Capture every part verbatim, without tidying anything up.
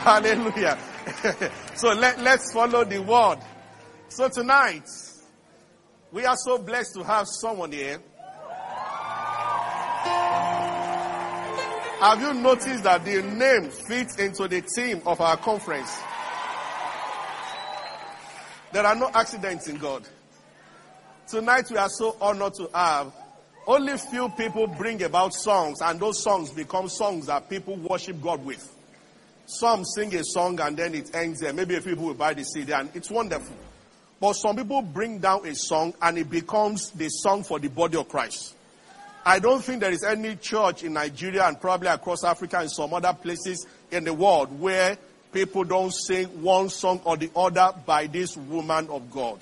Hallelujah. So let, let's follow the word. So tonight, we are so blessed to have someone here. Have you noticed that the name fits into the theme of our conference? There are no accidents in God. Tonight we are so honored to have. Only few people bring about songs, and those songs become songs that people worship God with. Some sing a song and then it ends there. Maybe a few people will buy the C D and it's wonderful. But some people bring down a song and it becomes the song for the body of Christ. I don't think there is any church in Nigeria and probably across Africa and some other places in the world where people don't sing one song or the other by this woman of God.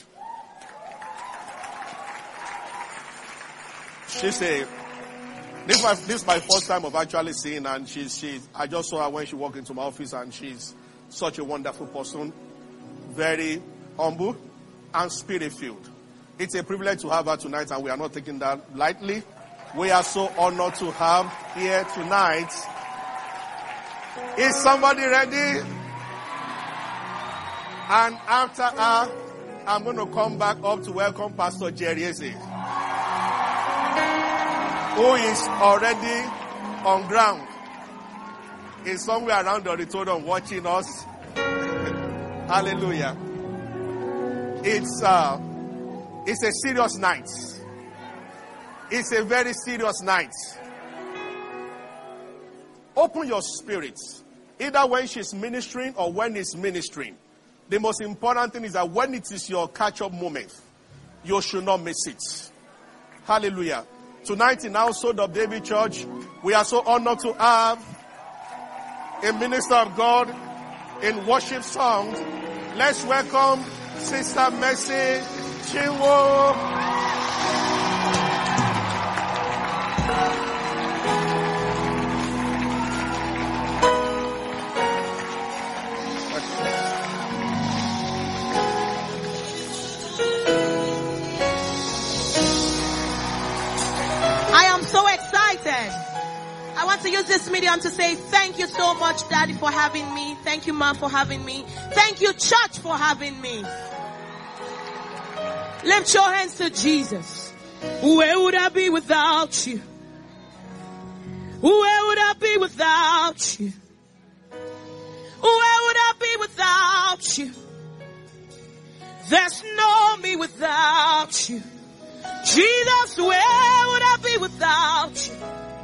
She's a, this is, my, this is my first time of actually seeing her, and she's, she's, I just saw her when she walked into my office, and she's such a wonderful person, very humble and spirit-filled. It's a privilege to have her tonight, and we are not taking that lightly. We are so honored to have here tonight. Is somebody ready? And after her, I'm going to come back up to welcome Pastor Jerry Eze, who is already on ground. He's somewhere around the auditorium watching us. Hallelujah. It's, uh, it's a serious night. It's a very serious night. Open your spirit, either when she's ministering or when it's ministering. The most important thing is that when it is your catch-up moment, you should not miss it. Hallelujah. Tonight in Household of David Church, we are so honored to have a minister of God in worship songs. Let's welcome Sister Mercy Chinwo. I want to use this medium to say thank you so much, Daddy, for having me. Thank you, Mom, for having me. Thank you, church, for having me. Lift your hands to Jesus. Where would I be without you? Where would I be without you? Where would I be without you? There's no me without you. Jesus, where would I be without you?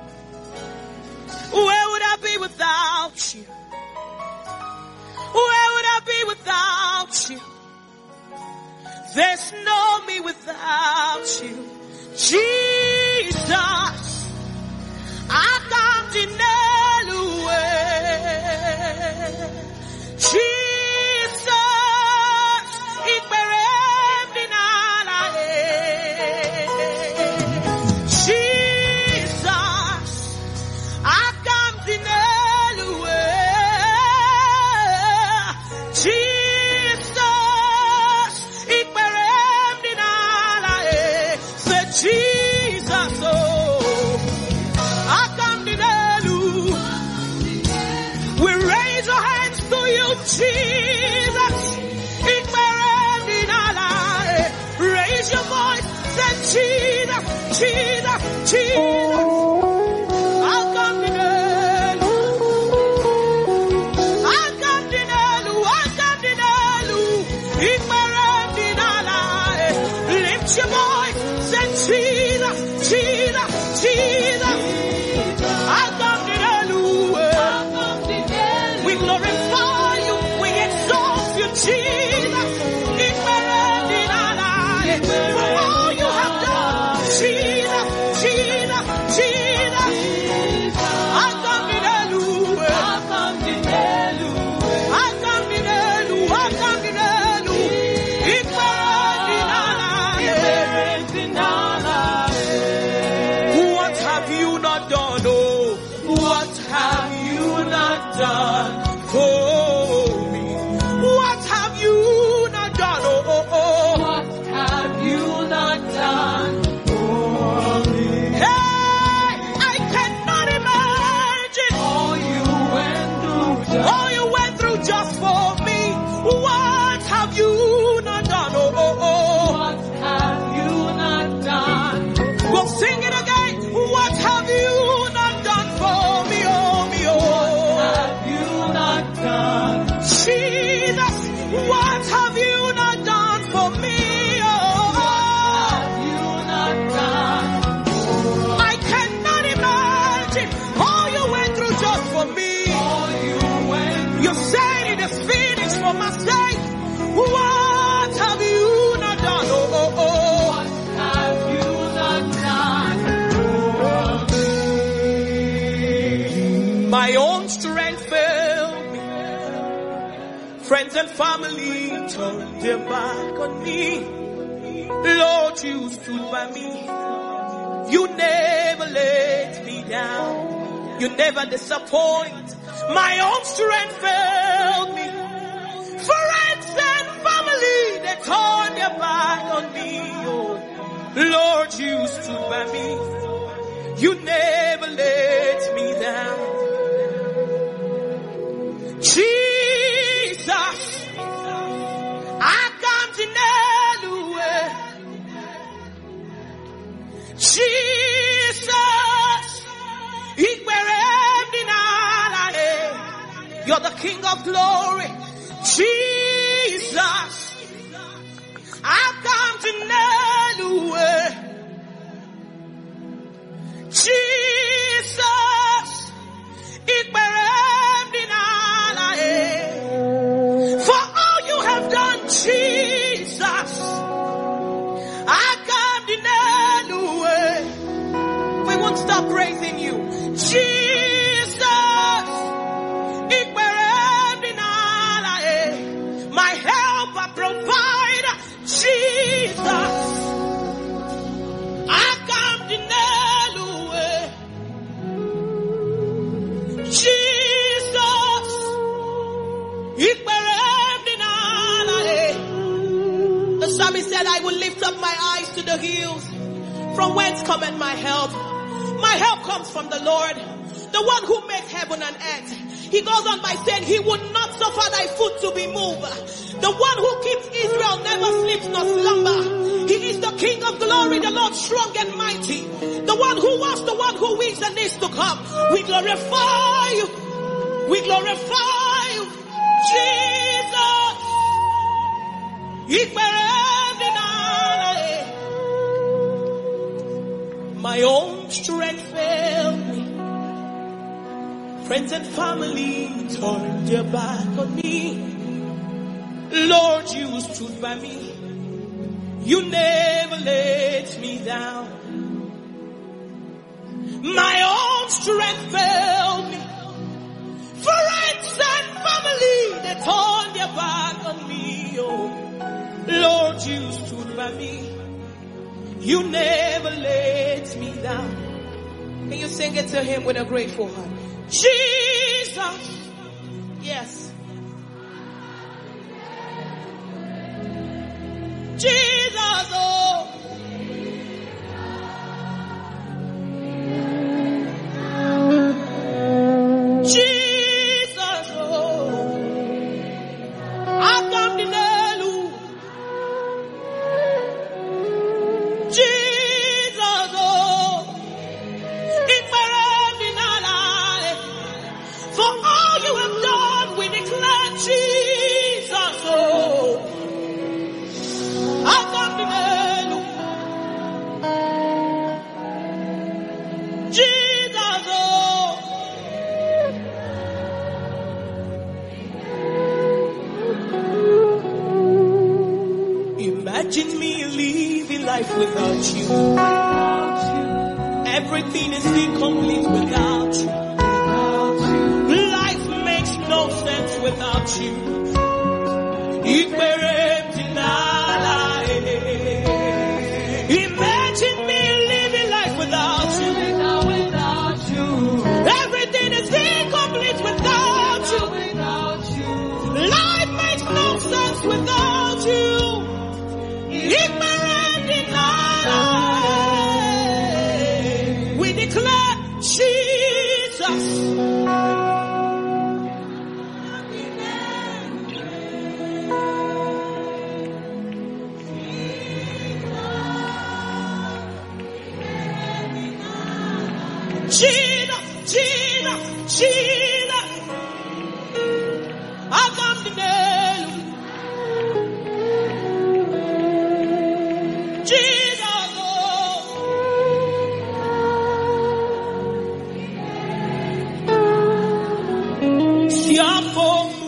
Where would I be without you? Where would I be without you? There's no me without you. Jesus, I can't deny you. Jesus, it Jesus, it raise your voice, say Jesus, Jesus, Jesus. I'll come to Nelu. I'll come to Nelu. I'll come to Nelu. It lift your voice, say Jesus, Jesus, Jesus. I'll come to Nelu. We glorify. Jesus, it for all you have done. Jesus, Jesus, Jesus. I come to Nelu. I come to Nelu. I come to Nelu. I come to Nelu. It What have you not done? Oh, what have you not done? Oh. All you went through. You said it is finished for my sake. What have you not done? Oh, oh, oh. What have you not done? My own strength failed me. Friends and family turned their back on me. Lord, you stood by me. You never let me down. You never disappoint. My own strength failed me. Friends and family, they turned their back on me. Oh, Lord, you stood by me. You never let me down. Jesus, I can't deny the way. Jesus, you're the King of glory. Jesus, I've come to know the way. Jesus, for all you have done, Jesus, I've come to know the way. We won't stop praising you. Jesus, my helper, provider, Jesus, I come to know Jesus, the psalmist said, I will lift up my eyes to the hills, from whence cometh my help. My help comes from the Lord, the one who makes heaven and earth. He goes on by saying, he would not suffer thy foot to be moved. The one who keeps Israel never sleeps nor slumber. He is the King of glory, the Lord strong and mighty. The one who was, the one who is and is to come. We glorify you. We glorify you. Jesus. My own strength failed me. Friends and family turned their back on me. Lord, you stood by me. You never let me down. My own strength failed me. Friends and family, they turned their back on me. Oh, Lord, you stood by me. You never let me down. Can you sing it to him with a grateful heart? Jesus, yes. Jesus, oh. Jesus, oh. I come to know you. Jesus, oh. For all you have done, we declare Jesus, oh. I come to know Jesus, oh. Imagine me living life without you. Everything is incomplete without you. No sense without you. Imagine me living life without you. Without you. Everything is incomplete without you. Life makes no sense without you. We declare Jesus. Gina, Gina, Gina, I come to know Gina, oh. Siamo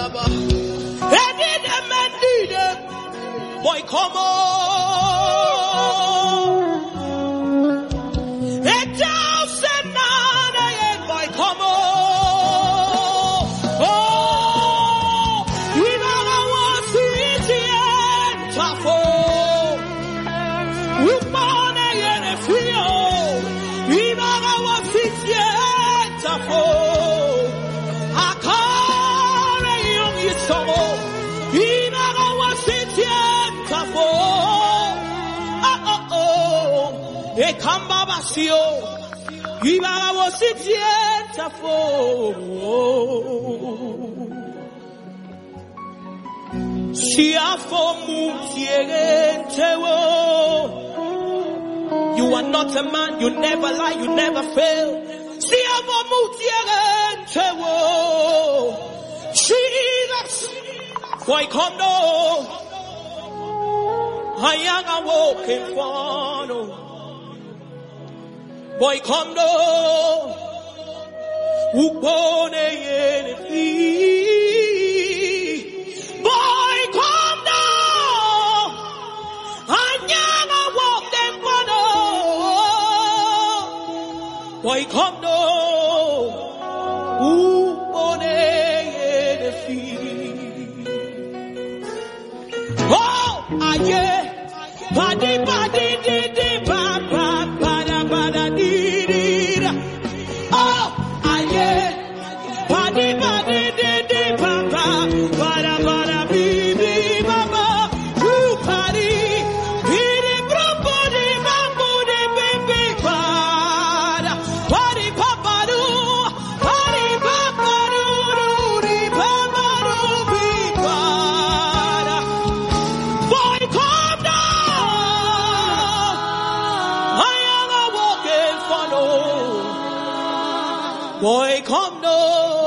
Boy, come on. And down said none, boy, come on. Oh, we never want to eat yet. Tafo. We born a year and free. We never want to eat yet. Tafo. I can't young you some more. We never want to eat yet. Oh, oh, oh, e kamba basio, ibara wositieta fo. Siafo mutiente wo. You are not a man, you never lie, you never fail. Siafo mutiente wo. Jesus, boy, come no. I am a walking funnel. Boy, come no. Upone yene. Boy, come no. I am a walking funnel. Boy, come no. Upone yene. Oh, aye. Badi badi di di ba ba ba da ba da di di da. Oh, aye. Badi badi di di ba ba ba da ba da bi bi ba ba. Ooh, badi bi di bro badi ba badi bi bi ba da. Badi ba ba do, badi ba ba do do di ba ba do bi ba da. Boy, come down. Boy, come no.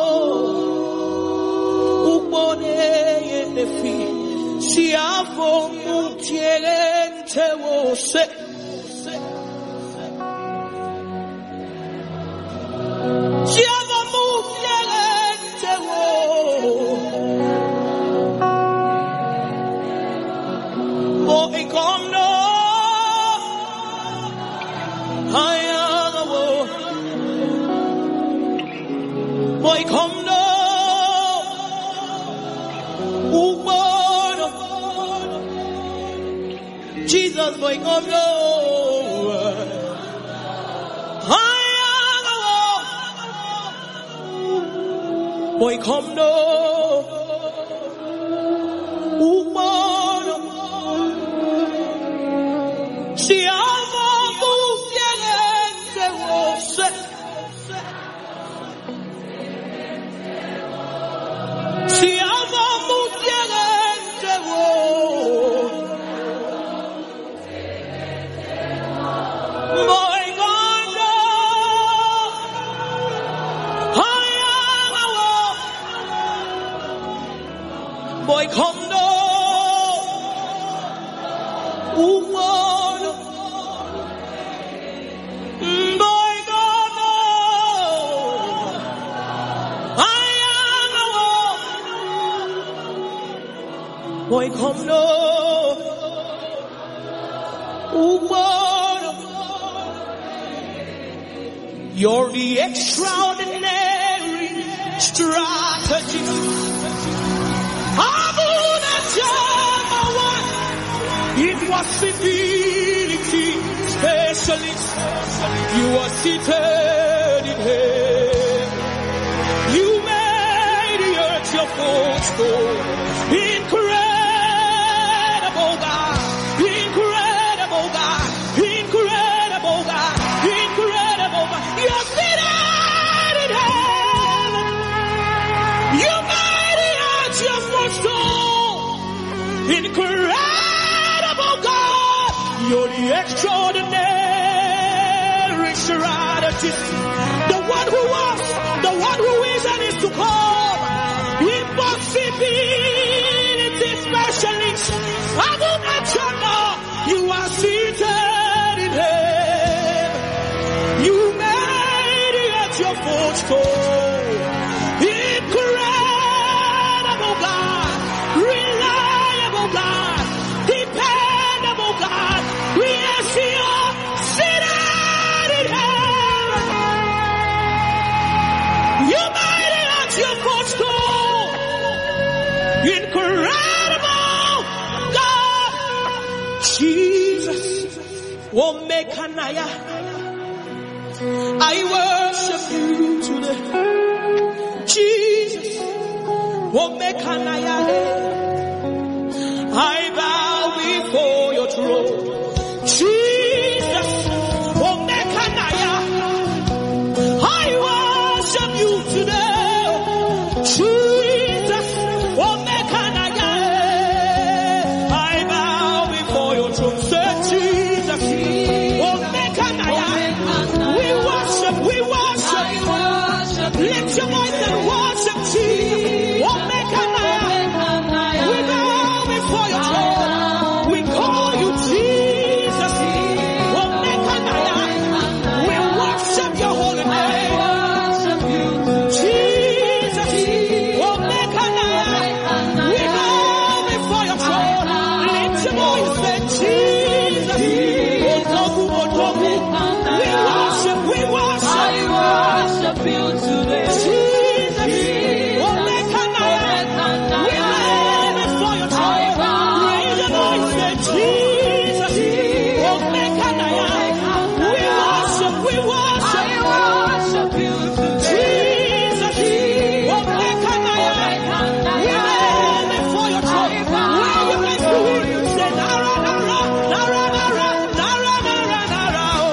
Upone yene fi. Siafo mutiente wo se. Siafo mutiente wo. Boy, come no. I am a wo. Boy, come no. Ubono. Jesus, boy, come no. I am a boy, come no. Ubono. Si amo mufielente wose. Si amo mufielente wo. Boy, come no. I am a boy, come no. Uwono. Boy, come no. I am a boy, come no. Uwono. You're the extraordinary strategy. Impossibility specialist. You are seated in heaven. You made the earth your footstool. Incredible God. Incredible God. Incredible God. Incredible God. You're seated in heaven. You made the earth your footstool. Incredible God. You're the extraordinary strategist. The one who was, the one who is and is to come. Impossibility specialist. Abunachana. You are seated in heaven. You made it at your footstool. Incredible Omekanaya. I worship you today. Jesus. Omekanaya. I bow before your throne. Jesus. Omekanaya. I worship you today. Jesus. Omekanaya. I bow before your throne. Say Jesus. Omekanaya. We worship, we worship. Lift your voice and worship Jesus. Omekanaya. We bow before your throne. We call you Jesus. Omekanaya. We worship your holy name. Jesus. Omekanaya. We bow before your throne. Lift your voice and Jesus. Otoku, Otoku. We worship, we worship. I worship you today. Jesus. Omekanaya. We bow before your throne. Raise your voice and Jesus. Omekanaya. We worship, we worship. I worship you today. Jesus. Omekanaya. We bow before your throne. Where you guys doing? Say nara nara nara nara nara nara nara.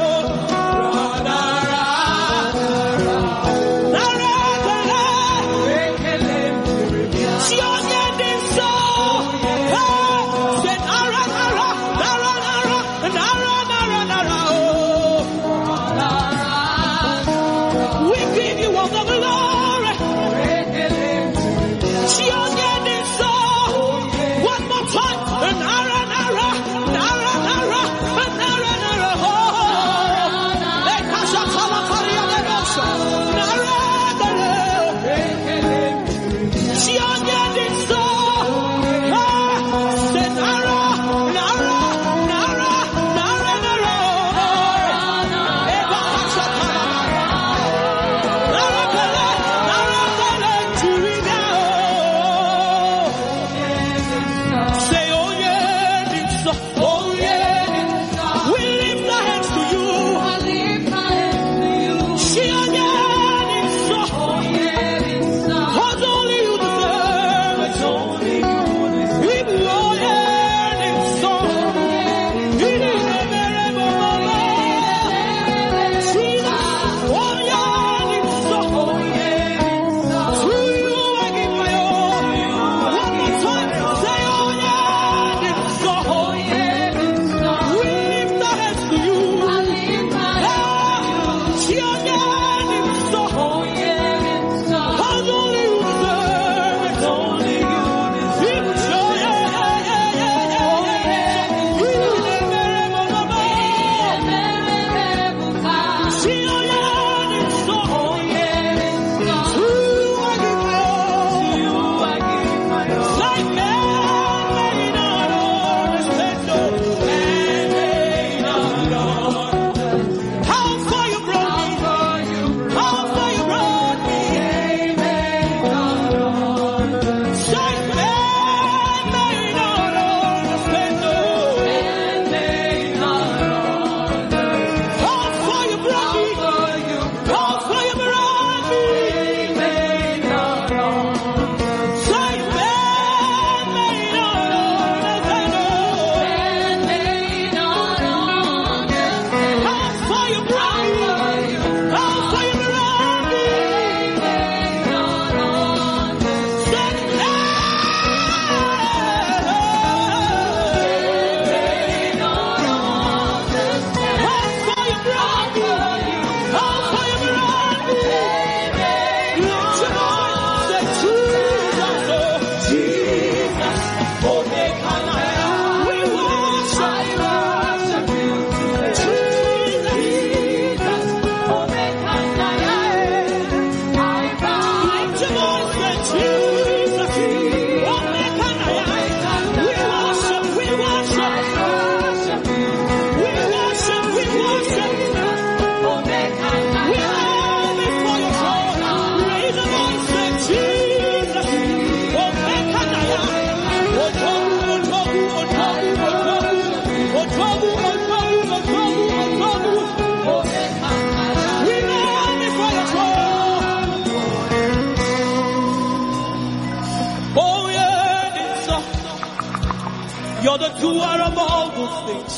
You're the doer of all good things.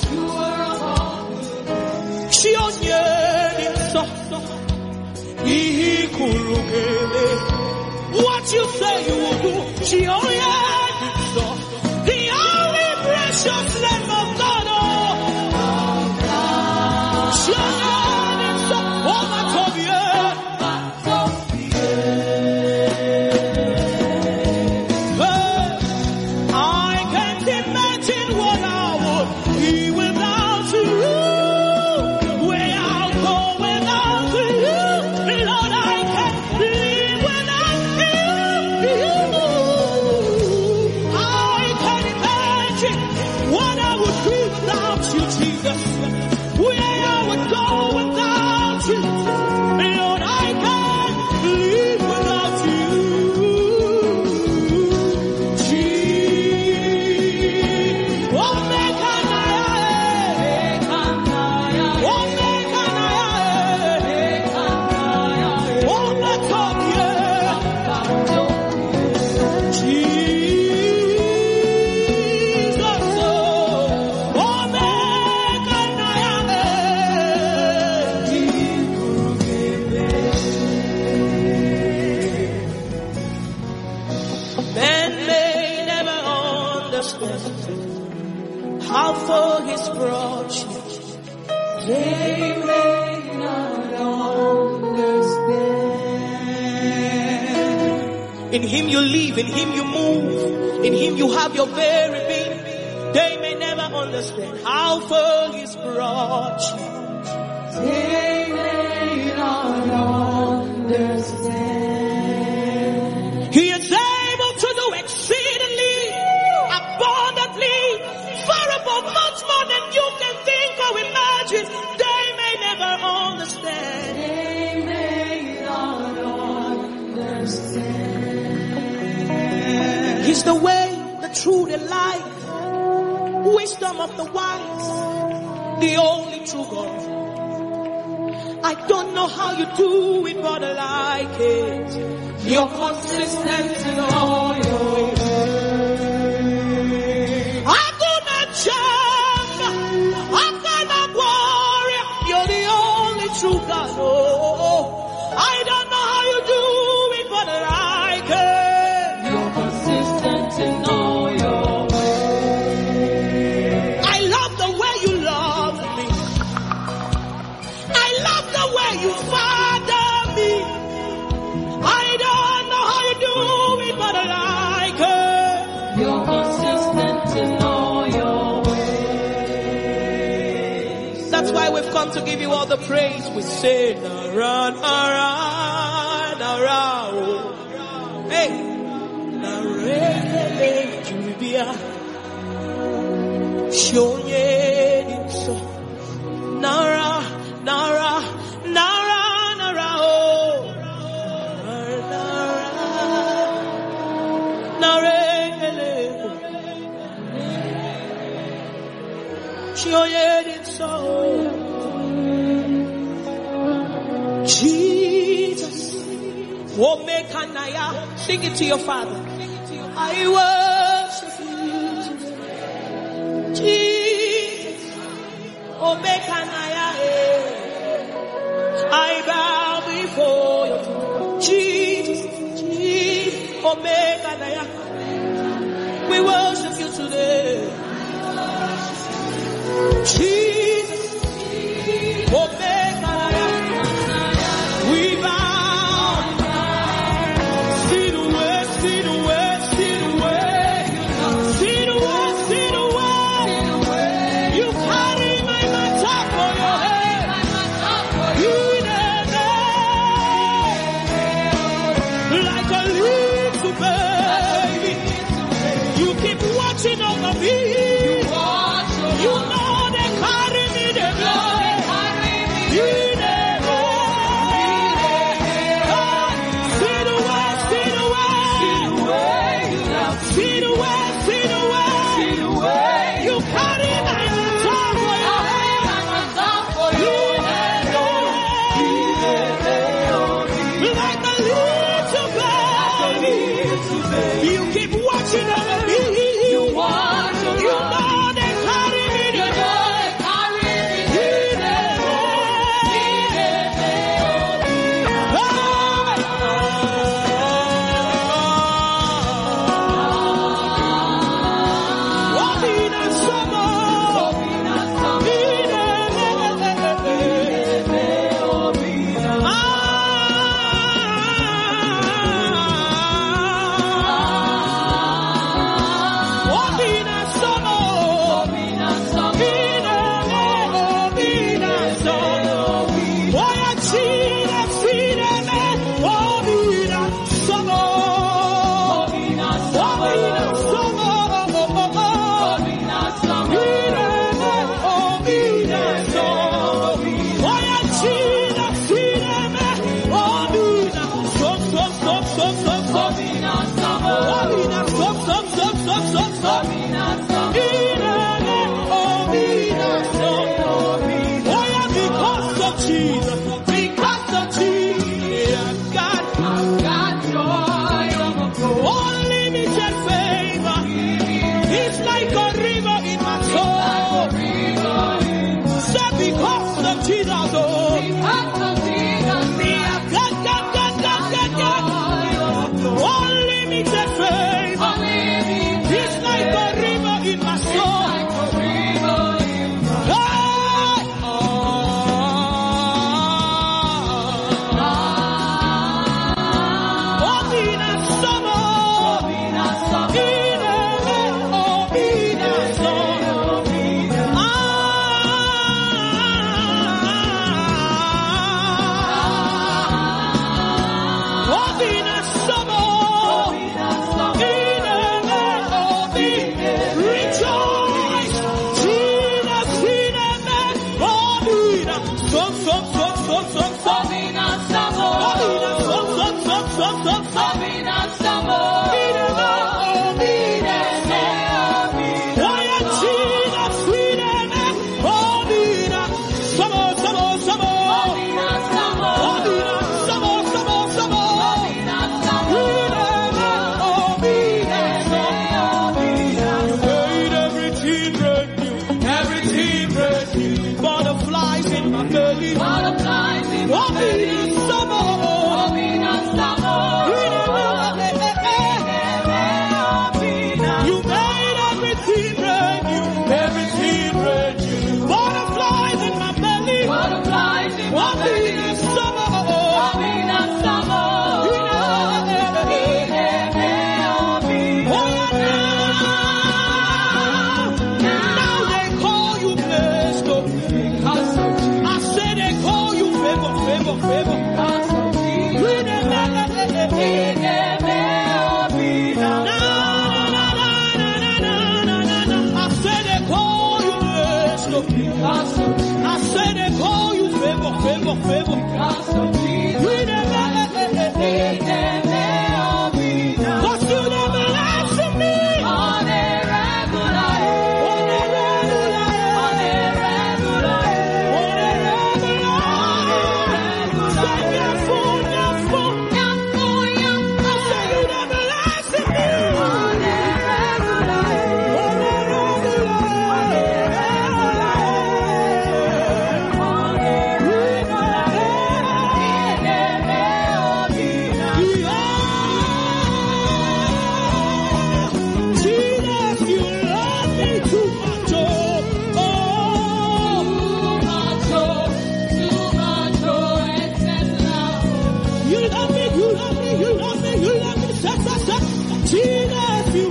What you say you will do. The only precious Lamb of God. How far He's brought you. They may not understand. In Him you live, in Him you move, in Him you have your very being. They may never understand how far He's brought you. They may not understand. He is able to do exceedingly, abundantly, far above, much more than you can think or imagine. They may never understand. They may not understand. He's the way, the truth, and life. Wisdom of the wise, the only true God. I don't know how you do it, but I like it. You're consistent in all your ways. I do not jump, I cannot worry. You're the only true God. Oh, I don't know how you do it, but I like it. You're consistent in all your ways. I love the way you love me. I love the way you father me. I don't know how you do it, but I like it. You're consistent in all your ways. That's why we've come to give you all the praise. We say, Nara, Nara, Nara, oh. Hey, Nara, Jubia, Shonye, so Nara, Nara, Nara, Nara, oh. Jesus, sing it to your Father. I worship you, Jesus. I bow before you, Jesus, Jesus. We worship you today. Jesus, Omega, we bow. Sit away, sit away, sit away, sit away, sit away. You carry my matter for your head. You never, like a little baby. You keep watching over me. You know they carry me, they blow. You never. Sit away, sit away. Sit away, sit away. You carry my matter for your head. You never. Like a little baby. You keep watching over me. You know.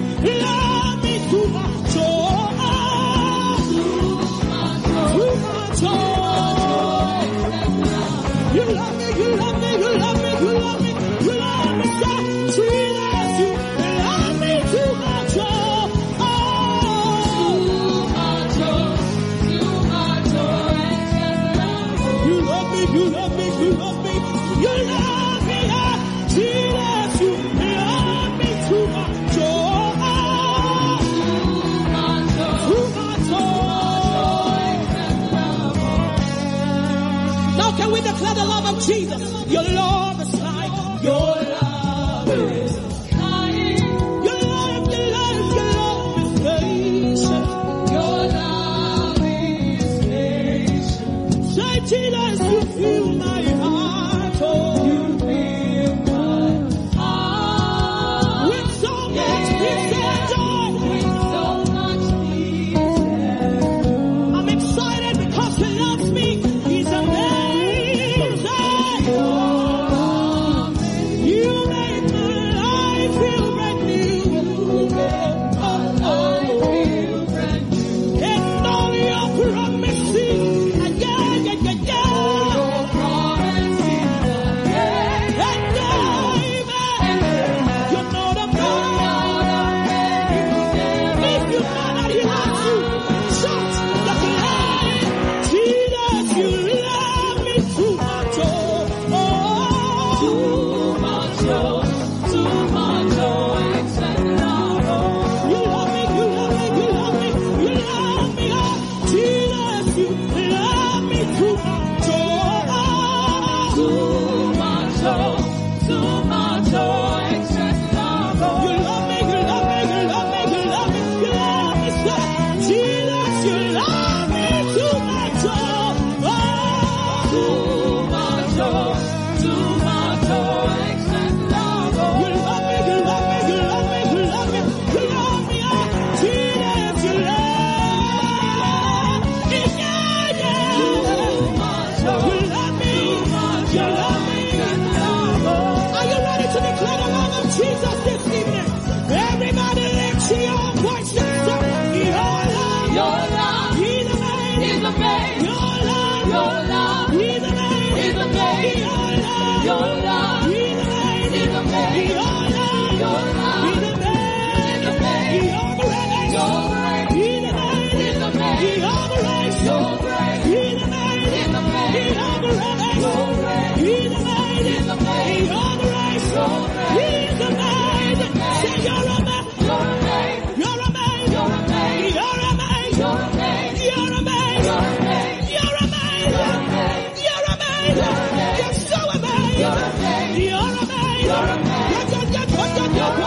love me too much. Oh, too much. Oh, you love me, you love me, you love me, you love me, you love me so. Jesus, you love me too much. Oh, you love me, you love me, you love me, you love me. Oh, Jesus, you love me too much. Oh, too much. Oh. Now can we declare the love of Jesus? Your love is like, your love is kind. Your love, your love, your love is patient. Your love is patient. Say, Jesus, you fill my heart. Oh, you fill my heart with so much peace and joy. With so much peace. I'm excited because He loves me. He's amazing. Oh, you made my life feel brand new. Oh, oh, brand new. And all your promises, yeah, yeah, yeah, yeah. Promises, yeah. And I, you know the God. If you know that He loves you, shout the cry. Jesus, you love me too much. Oh, too much. Oh, too much. Oh, except love. You love me, you love me, you love me, you love me. Oh, Jesus, you love me too much. Oh, too much. Oh, too much. Oh, except love. You love me, you love me, you love me, you love me, you love me. Say, Jesus, you love me too much. Oh, too much. Oh, too much. Oh, except love. You love me, you love me, you love me, you love me, you love me. Oh, Jesus, you love me. Yeah, yeah. Too much. You love me, you love me. Are you ready to declare the love of Jesus this evening? Everybody lift your voice and say, your love, your love, He's amazing, He's amazing. Your love, your love, He's amazing, He's amazing. Your love, your love, He's amazing, He's amazing. Your love, your love, He's amazing, Your grace, He's amazing, He's amazing. Your grace, Your grace, He's amazing, He's amazing. Your grace, Your grace, He's amazing, He's amazing. Your grace, Your grace, He's amazing. Say you're amazing, you're amazing, you're amazing, you're amazing, you're amazing, you're amazing, you're amazing, you're amazing, you're amazing, you're amazing, you're so amazing, you're amazing, you're amazing, you're amazing, you're amazing, you're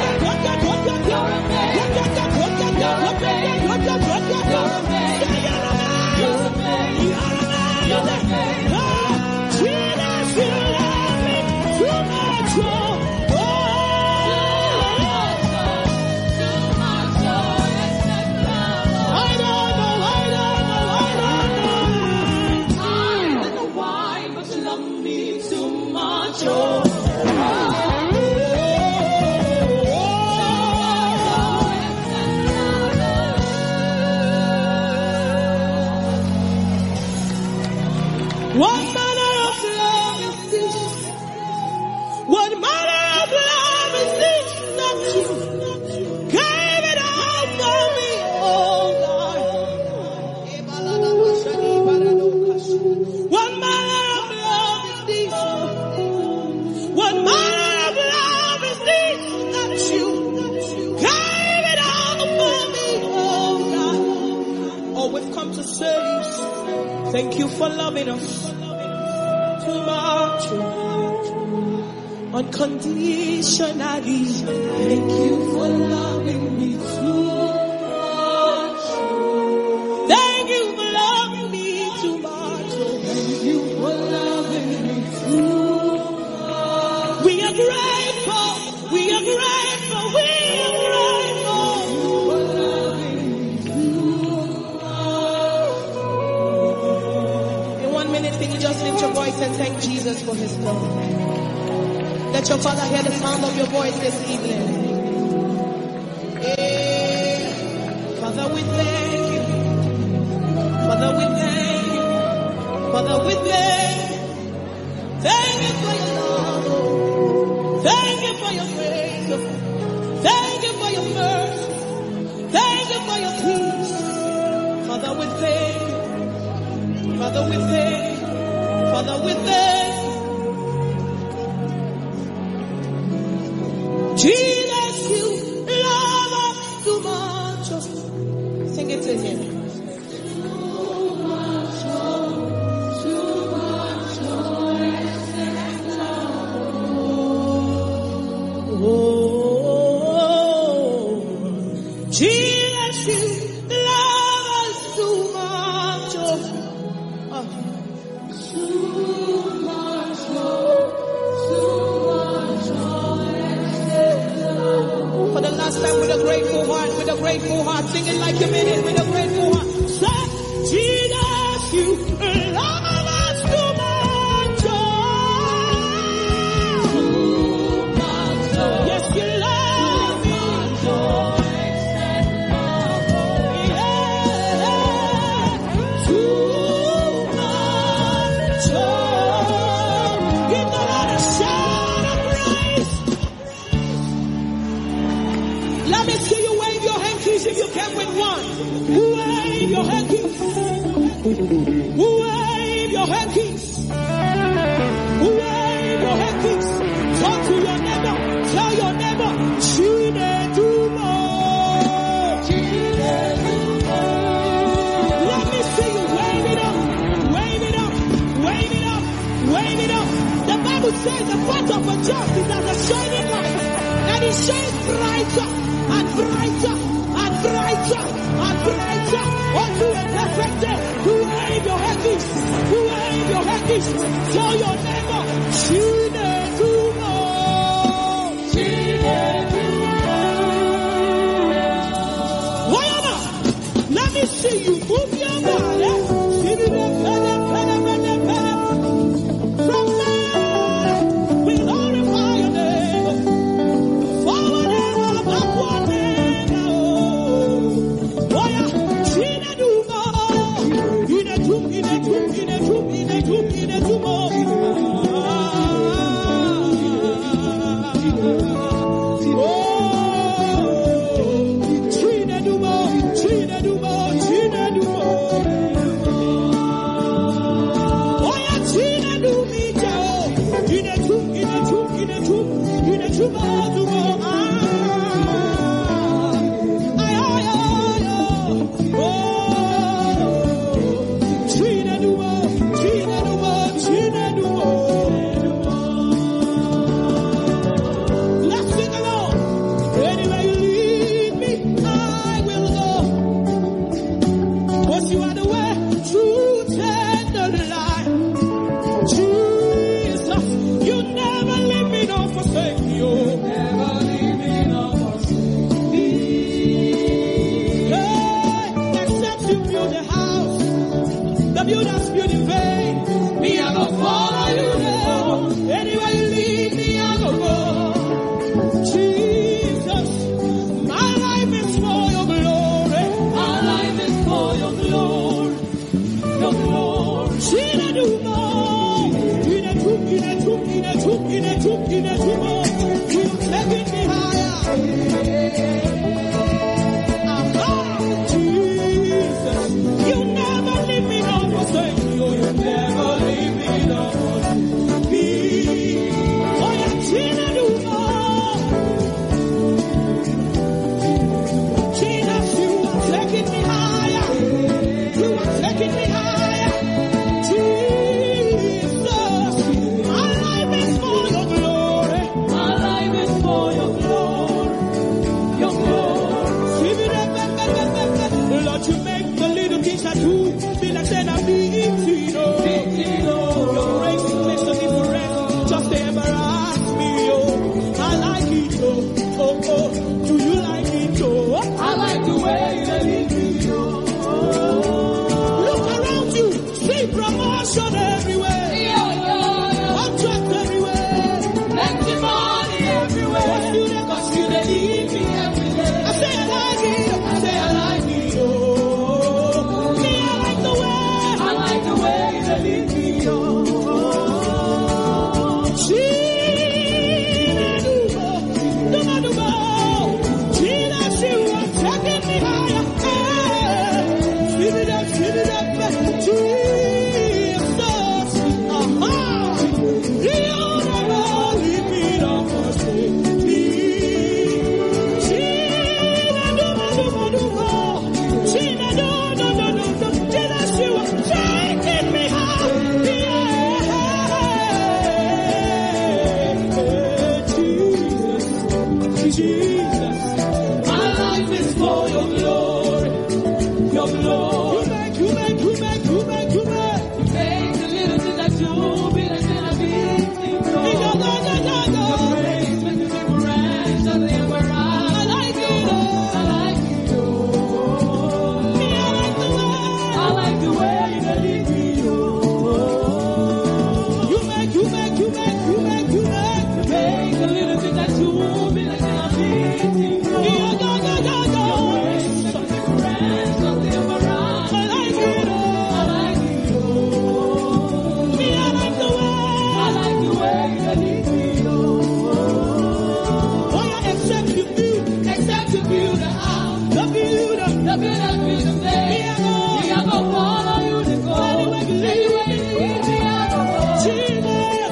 What manner of love is this? What manner of love is this that you gave it all for me, oh God? What manner of love is this? What manner of love is this that you gave it all for me, oh God? Oh, we've come to say thank you for loving us too much, unconditionally. Thank you for loving me too much. Thank you for loving me too much. Thank you for loving me too much. We are grateful. We are grateful. We are grateful for loving me too much. In one minute, can you just lift your voice and thank Jesus for His love? Let your Father hear the sound of your voice this evening. we thank you. Father, we thank you. Father, we thank you. Thank you for your love. Thank you for your grace. Thank you for your mercy. Thank you for your peace. Father, we thank you. Father, we thank you. Father, we thank you. Jesus, you love us too much. Sing it to him. Jesus, you love us too much. Oh. Too much more, too much more. For the last time, with a grateful heart, with a grateful heart, sing it like you mean it, with a grateful heart. Say, Jesus, you love us too much. Too much. Yes, you love me. Let me see you wave your hankies if you can with one. Wave your hankies. Wave your hankies. Wave your hankies. Talk to your neighbor. Tell your neighbor. Chinedumo. Let me see you wave it up. Wave it up. Wave it up. Wave it up. The Bible says the path of a just is as a shining light. And it shines brighter and brighter and brighter and brighter unto a perfect day. Wave your hands, wave your hands. Tell your neighbor, Chinedumo, Chinedumo. Whatever. Let me see you move your body. From there, we glorify your name. Forward and backward and oh yeah, Chinedumo, in a tomb, in a tomb, in a tomb, in a tomb, in a tomb. your glory, your glory. You make, you make, you make, you make, you make. You make the little things that you be the thing I be. Your praise makes the people rise, so they ever rise. I like it, oh, I like it, oh. Me, I like the way, I like the way you lead me, oh. You make, you make, you make, you make, you make. You make the little things that you be the thing I be. Your praise makes the people rise, so they ever rise. I like it, oh, I like it, oh. Me, I like the way, I like the way you lead me, oh. Oh, yeah, except you build, except you build a house, the builder, the builder build a place. Me, I go, me, I go follow you to go. Anyway, you lead me, me, I go go. Jesus,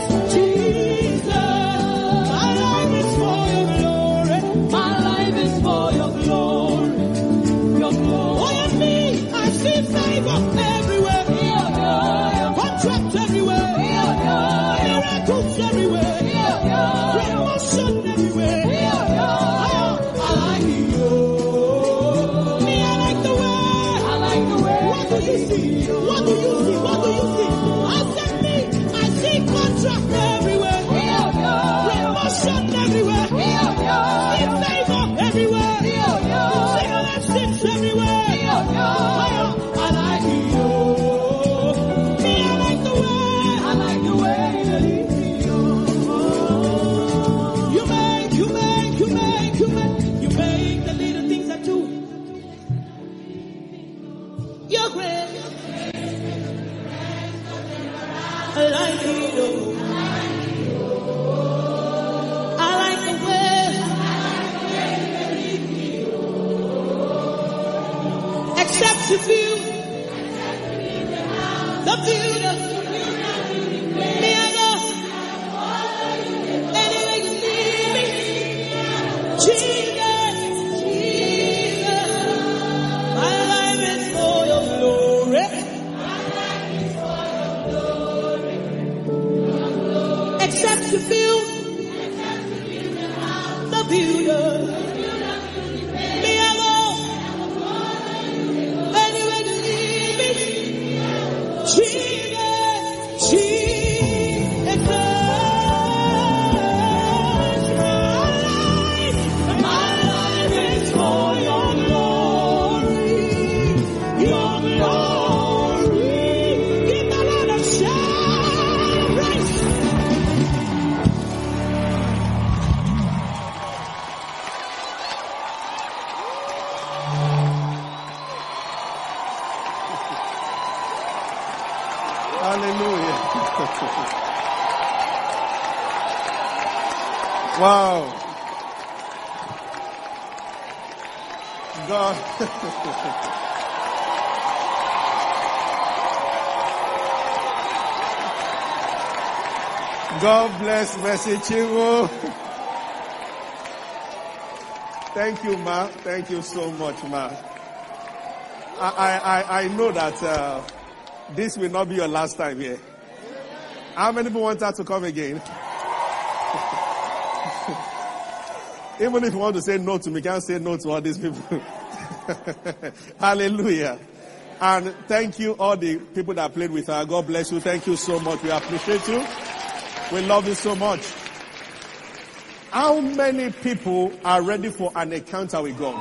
Jesus, my life is for your glory. My life is for your glory, your glory. Oh, yeah, me, I see favor everywhere. Yeah, yeah. Contracts everywhere. Yeah, yeah. Miracles everywhere. Yeah, yeah. Promotion everywhere. Yeah, yeah. I like you. Me, I like the way. I like the way. What do you see? What do you see? What do you see? I said me, I see contract everywhere. Yeah, yeah. Promotion everywhere. Yeah, yeah. See favor everywhere. Yeah, yeah. Scholarships everywhere. Yeah, yeah. I like you. Me, I like the way. I like the way you lead me. You make, you make, you make, you make, you make the little things I do. You're great. I like it, oh. I like the way. Except to feel the builder. Me, I go. Anyway, you lead me. Jesus, Jesus. My life is for your glory. Except to feel the builder. Me, I go. Anyway, you lead me. Jesus, Jesus. My life is for your glory, your glory. Give the Lord a shout, praise. Hallelujah. Wow. God. God bless Mercy Chivo. Thank you, Ma. Thank you so much, Ma. I, I, I know that uh, this will not be your last time here. How many people want her to come again? Even if you want to say no to me, you can't say no to all these people. Hallelujah. And thank you, all the people that played with her. God bless you. Thank you so much. We appreciate you. We love you so much. How many people are ready for an encounter with God?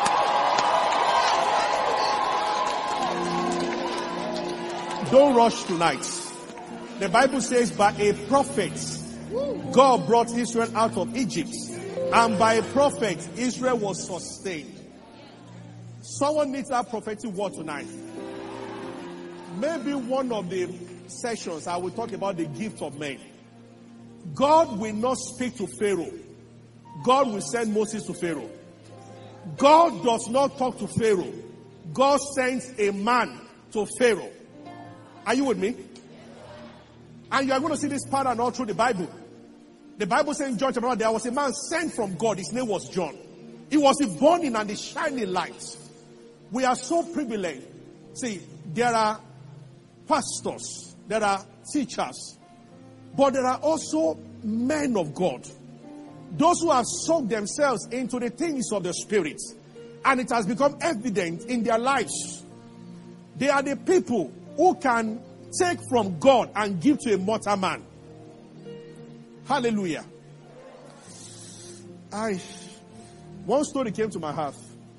Don't rush tonight. The Bible says, by a prophet, God brought Israel out of Egypt. And by a prophet, Israel was sustained. Someone needs that prophetic word tonight. Maybe one of the sessions I will talk about the gift of men. God will not speak to Pharaoh. God will send Moses to Pharaoh. God does not talk to Pharaoh. God sends a man to Pharaoh. Are you with me? And you are going to see this pattern all through the Bible. The Bible says in John chapter one, there was a man sent from God. His name was John. He was a burning and a shining light. We are so privileged. See, there are pastors, there are teachers, but there are also men of God. Those who have soaked themselves into the things of the Spirit. And it has become evident in their lives. They are the people who can take from God and give to a mortal man. Hallelujah. I, one story came to my heart.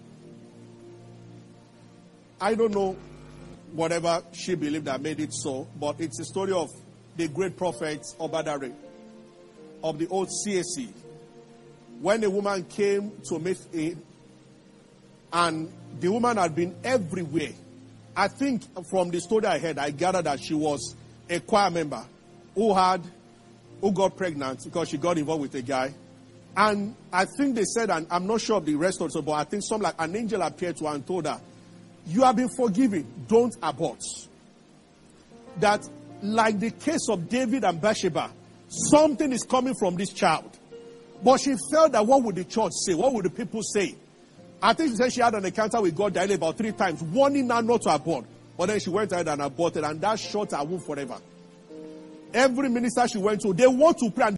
I don't know whatever she believed that made it so, but it's a story of the great prophet Obadare of the old C A C. When a woman came to meet him, and the woman had been everywhere. I think from the story I heard, I gathered that she was a choir member who had, who got pregnant because she got involved with a guy. And I think they said, and I'm not sure of the rest also, but I think some like an angel appeared to her and told her, you have been forgiven, don't abort. That like the case of David and Bathsheba, something is coming from this child. But she felt that what would the church say? What would the people say? I think she said she had an encounter with God daily about three times, warning her not to abort. But then she went ahead and aborted, and that shut her womb forever. Every minister she went to, they want to pray. And